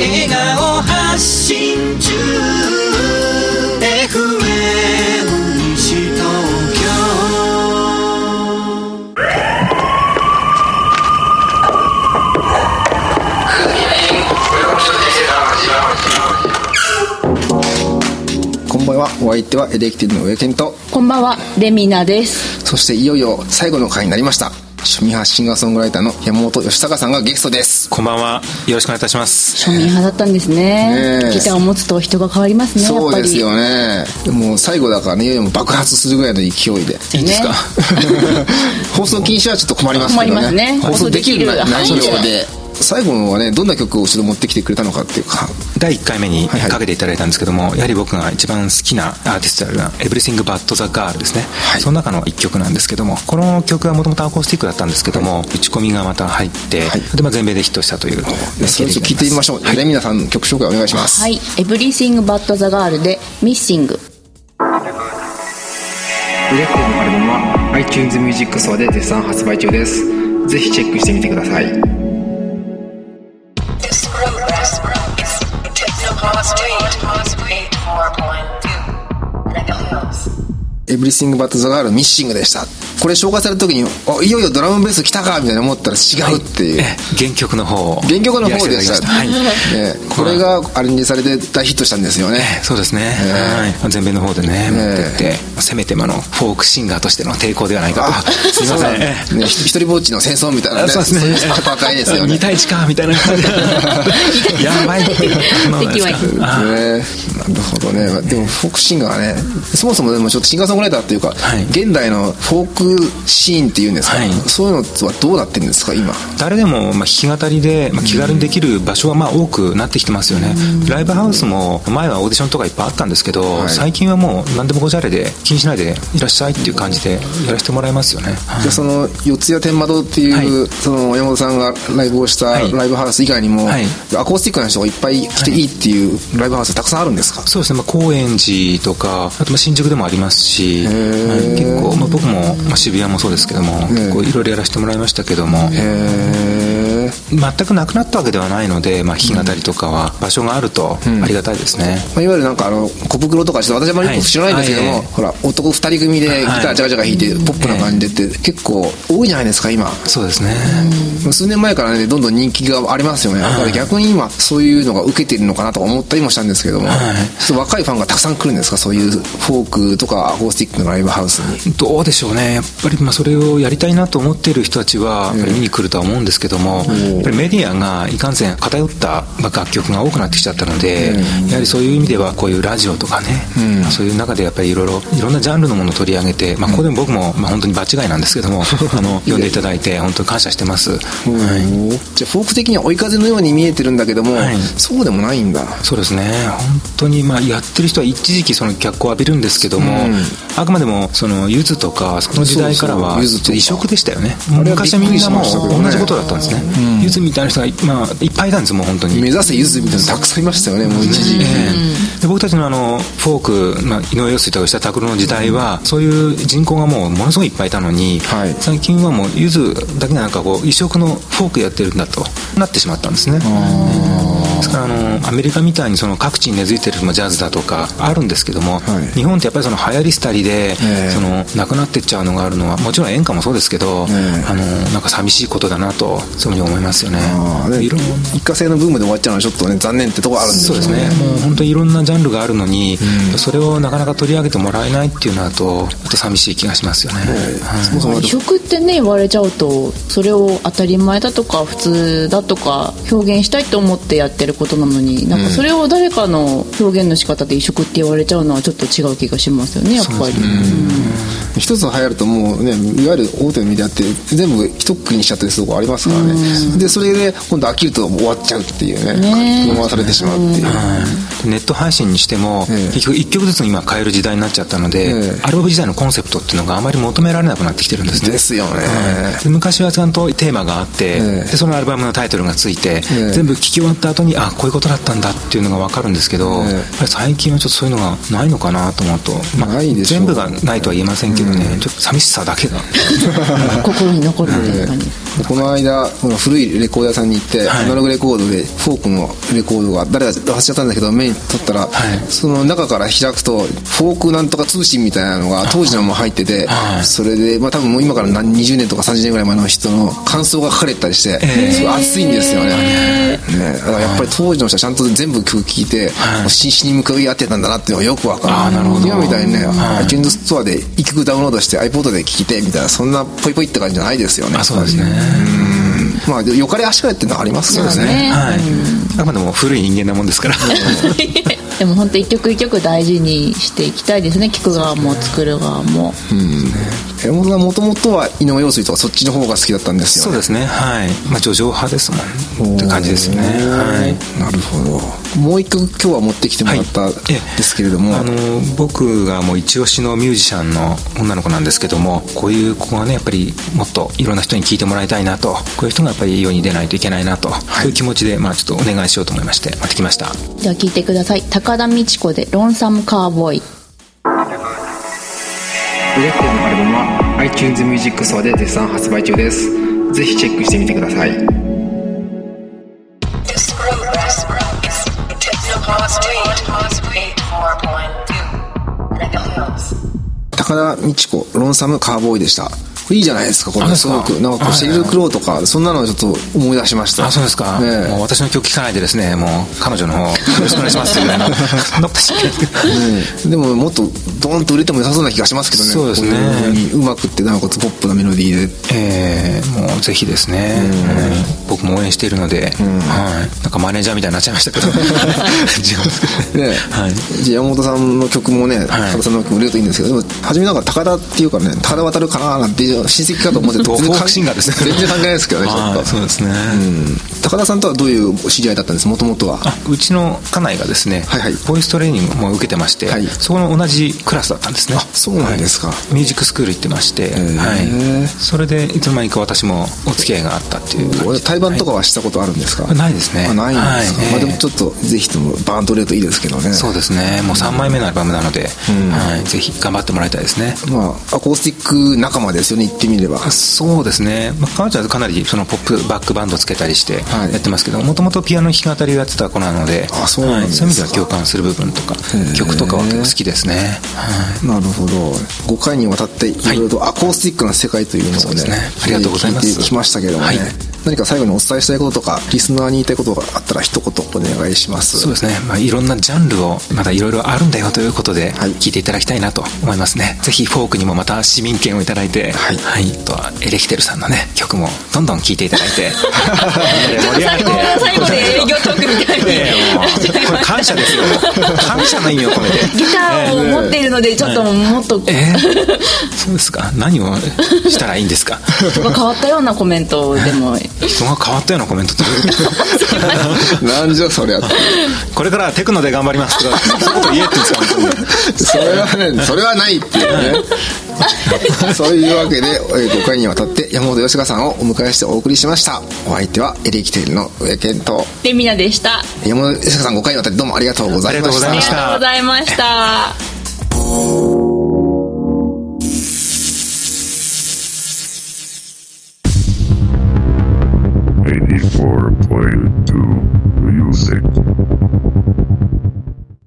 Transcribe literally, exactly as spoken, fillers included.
笑顔発信中 エフエム 西東京。 こんばんは。お相手はエレキティブの上健と、 こんばんは、レミナです。 そしていよいよ最後の回になりました。庶民派シンガーソングライターの山本義孝さんがゲストです。 こんばんは、よろしくお願いいたします。 庶民派だったんです ね, ねギターを持つと人が変わりますね。 そうですよね。もう最後だからね、いよいよ爆発するぐらいの勢いでいいんですか、ね、放送禁止はちょっと困りますけどね。困りますね。 放送できる内容で。 最後はね、どんな曲を後ろ持ってきてくれたのかっていうか、 だいいっかいめにかけていただいたんですけども、はいはい、やはり僕が一番好きなアーティストであるエブリシングバッドザガールですね、はい、その中のいっきょくなんですけども、この曲はもともとアコースティックだったんですけども、はい、打ち込みがまた入って、はい、でまあ全米でヒットしたという、 それを聞いてみましょう。はい、皆さん曲紹介お願いします。 はい、エブリシングバッドザガールでミッシング。 エレクティブのアルバムは iTunes Music Store で絶賛発売中です。ぜひチェックしてみてください。エブリシングバットザガールミッシングでした。これ紹介された時に、あ、いよいよドラムベース来たかみたいな思ったら違うっていう、はい、 原曲の方原曲の方でした、はい、ね、これがアレンジされて大ヒットしたんですよね。 そうですね、えーはい、全米の方でね、持ってって、せめてものフォークシンガーとしての抵抗ではないかと。すいません、ね、一人ぼっちの戦争みたいなね、そうですね、そういう戦いですよね。に対いちかみたいな感じでやばいっていう敵はいる、 ね、なるほどね。でもフォークシンガーね、そもそもでもちょっとシンガーソングライターっていうか、はい、現代のフォークシーンっていうんですか、はい、そういうのはどうなってるんですか今。 誰でもまあ弾き語りで、まあ、気軽にできる場所はまあ多くなってきてますよね。ライブハウスも前はオーディションとかいっぱいあったんですけど、はい、最近はもう何でもごじゃれで気にしないでいらっしゃいっていう感じでやらせてもらいますよね。 はい、じゃあその四谷天窓っていう、はい、その山本さんがライブをしたライブハウス以外にも、はい、アコースティックな人がいっぱい来ていいっていうライブハウスたくさんあるんですか。 そうですね、まあ、高円寺とかあとまあ新宿でもありますし、はい、結構、まあ、僕も、まあ、渋谷もそうですけども結構いろいろやらせてもらいましたけども、へ全くなくなったわけではないので、まあ、弾き語りとかは場所があるとありがたいですね。 うん、まあ、いわゆるなんかあの小袋とかちょっと私はあまりよく知らないんですけども、はい、ほら男二人組でギタージャカジャカ弾いてポップな感じでって結構多いじゃないですか今。 そうですね、 数年前からねどんどん人気がありますよね。だから逆に今そういうのが受けてるのかなとか思ったりもしたんですけども、はい、ちょっと若いファンがたくさん来るんですか、そういうフォークとかアコースティックのライブハウスに。 どうでしょうね、やっぱりまあそれをやりたいなと思っている人たちはやっぱり見に来るとは思うんですけども、うん、やっぱりメディアがいかんせん偏った楽曲が多くなってきちゃったので、うん、やはりそういう意味ではこういうラジオとかね、うん、そういう中でやっぱりいろいろいろんなジャンルのものを取り上げて、まあ、ここでも僕もまあ本当に場違いなんですけどもあの呼んでいただいて本当に感謝してます。はい、 じゃあフォーク的には追い風のように見えてるんだけども、はい、そうでもないんだ。 そうですね、本当にまあやってる人は一時期その脚光を浴びるんですけども、うん、あくまでもそのユズとかその時代からは異色でしたよね。昔はみんなもう同じことだったんですね。ユズみたいな人が、まあ、いっぱいいたんですもう本当に。 目指せユズみたいなたくさんいましたよね、もう一時期、 えー、で僕たちのあのフォーク、まあ、井上陽水とか吉田拓郎の時代は、うん、そういう人口がもうものすごいいっぱいいたのに、はい、最近はもうユズだけがなんかこう異色のフォークやってるんだとなってしまったんですね。ですからあのアメリカみたいにその各地に根付いてるジャズだとかあるんですけども、はい、日本ってやっぱりその流行り廃りで、えー、そのなくなってっちゃうのがあるのはもちろん演歌もそうですけど、えー、あのなんか寂しいことだなとそういうふうに思いますよね。 いろんな一過性のブームで終わっちゃうのはちょっとね残念ってところあるんですよね。 そうですね、もう本当にいろんなジャンルがあるのに、うん、それをなかなか取り上げてもらえないっていうのだとちょっと寂しい気がしますよね。 異色ってね言われちゃうとそれを当たり前だとか普通だとか表現したいと思ってやってることなのに、なんかそれを誰かの表現の仕方で異色って言われちゃうのはちょっと違う気がしますよねやっぱり。 うん、一つ流行るともうねいわゆる大手のメディアって全部一括りにしちゃってるところありますからね。でそれで今度飽きると終わっちゃうっていうねね思わされてしまうっていう、 うん、ネット配信にしても、えー、結局いっきょくずつ今変える時代になっちゃったので、えー、アルバム時代のコンセプトっていうのがあまり求められなくなってきてるんですね。 ですよね、 うん、昔はちゃんとテーマがあって、えー、でそのアルバムのタイトルがついて、えー、全部聴き終わった後にあこういうことだったんだっていうのが分かるんですけど、えー、やっぱり最近はちょっとそういうのがないのかなと思うと、まあ、ないでしょう、全部がないとは言えませんけっていうかね、うん、ちょっと寂しさだけが心に残るっていう感じ、 うん、この間この古いレコーダーさんに行って、はい、アナログレコードでフォークのレコードが誰か忘れちゃったんだけど目に取ったら、はい、その中から開くとフォークなんとか通信みたいなのが当時のも入ってて、はい、それで、まあ、多分もう今から何にじゅうねんとかさんじゅうねんぐらい前の人の感想が書かれたりして、えー、すごい熱いんですよね。ね、だからやっぱり当時の人はちゃんと全部曲聴いて、はい、真摯に向かい合ってたんだなっていうのがよくわかる。 あ、なるほど。 今みたいにね、はい、iTunes ストアで一曲ダウンロードして iPod で聴いてみたいな、そんなポイポイって感じじゃないですよね。 あ、そうですね。 うん、まあよかれ足かれっていうのはありますけどね。そうですね、 はい、あくまでも古い人間なもんですからでも本当一曲一曲大事にしていきたいですね、聴く側も作る側も。うん、 山本さんもともとは井上陽水とかそっちの方が好きだったんですよね。 そうですね、はい、まあ叙情派ですもんって感じですね。はい、 なるほど。もう一曲今日は持ってきてもらったんですけれども、 はい、あの僕がもう一押しのミュージシャンの女の子なんですけども、こういう子がねやっぱりもっといろんな人に聴いてもらいたいなと、こういう人がやっぱり世に出ないといけないなと、はい、そういう気持ちでまあちょっとお願いしようと思いまして持ってきました。 では聴いてください。高田美智子でロンサムカーボーイ。 ウレッテのアルバムは iTunes Music Store で絶賛発売中です。ぜひチェックしてみてください。高田美智子ロンサムカーボーイでした。いいじゃないですか、これ。すごくなんかこうシェリル・クローとかそんなのをちょっと思い出しました。 あ、そうですか、ね、もう私の曲聴かないでですね、もう彼女の方よろしくお願いしますっていうぐらいのうん、でももっとドーンと売れても良さそうな気がしますけどね。 そうですね、 うまくってなおかつポップなメロディーで、 えー、もうぜひですね、うん、僕も応援しているので、うん、はい、なんかマネージャーみたいになっちゃいましたけど違いますけどね、はい、 じゃあ山本さんの曲もね、はい、高田さんの曲売れるといいんですけど、でも初めなんか高田っていうかね、高田渡るかななんて親戚かと思って全然フォークシンガーですね。 全然関係ないですけどね。ちょっとそうですね、うん、 高田さんとはどういう知り合いだったんですもともとは。 あ、うちの家内がですね、はいはい、ボイストレーニングも受けてまして、はい、そこの同じクラスだったんですね。 あ、そうなんですか、はい、 ミュージックスクール行ってまして、はい、それでいつの間にか私もお付き合いがあったっていう感じ。 対バンとかはしたことあるんですか。 はい、ないですね。 あ、ないんですか、はい、まあ、でもちょっとぜひともバーンと売れるといいですけどね。 そうですね、もうさんまいめのアルバムなので、うん、はい、ぜひ頑張ってもらいたいですね。 まあアコースティック仲間ですよね、言ってみれば。 そうですね、まあ、彼女はかなりそのポップバックバンドつけたりしてやってますけど、もともとピアノ弾き語りをやってた子なので、 あ、そうなんですか、 はい、そういう意味では共感する部分とか曲とかは結構好きですね。 はい、なるほど。ごかいにわたっていろいろとアコースティックな世界というのをね、 そうですね、ありがとうございます。 聞いてきましたけどもね、はい、何か最後にお伝えしたいこととかリスナーに言いたいことがあったら一言お願いします。 そうですね、まあ、いろんなジャンルをまだいろいろあるんだよということで聞いていただきたいなと思いますね。ぜひフォークにもまた市民権をいただいて、はい、はい、あとはエレキテルさんのね曲もどんどん聴いていただいて盛り上がって最後で営業トークみたいに、えー、これ感謝ですよ感謝の意味を込めてギターを持っているのでちょっともっと、 えー、そうですか、何をしたらいいんですか変わったようなコメントでも人が変わったようなコメントってなんじゃそりゃこれからはテクノで頑張りますとかそういうこと言えって言うんですか。 それはね、それはないっていうねそういうわけでごかいにわたって山本芳香さんをお迎えしてお送りしました。お相手はエレキテルの上健とレミナでした。 山本芳香さんごかいにわたってどうもありがとうございました。 ありがとうございました。 ありがとうございました。